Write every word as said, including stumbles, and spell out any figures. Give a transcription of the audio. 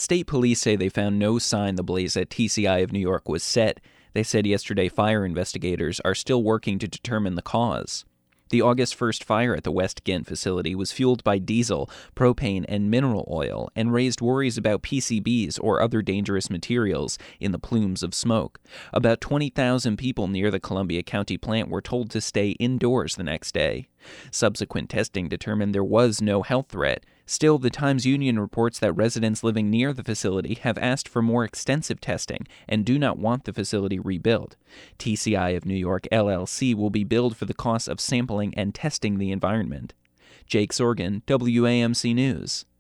State police say they found no sign the blaze at T C I of New York was set. They said yesterday fire investigators are still working to determine the cause. The August first fire at the West Ghent facility was fueled by diesel, propane, and mineral oil and raised worries about P C Bs or other dangerous materials in the plumes of smoke. About twenty thousand people near the Columbia County plant were told to stay indoors the next day. Subsequent testing determined there was no health threat. Still, the Times-Union reports that residents living near the facility have asked for more extensive testing and do not want the facility rebuilt. T C I of New York, L L C, will be billed for the costs of sampling and testing the environment. Jake Sorgan, W A M C News.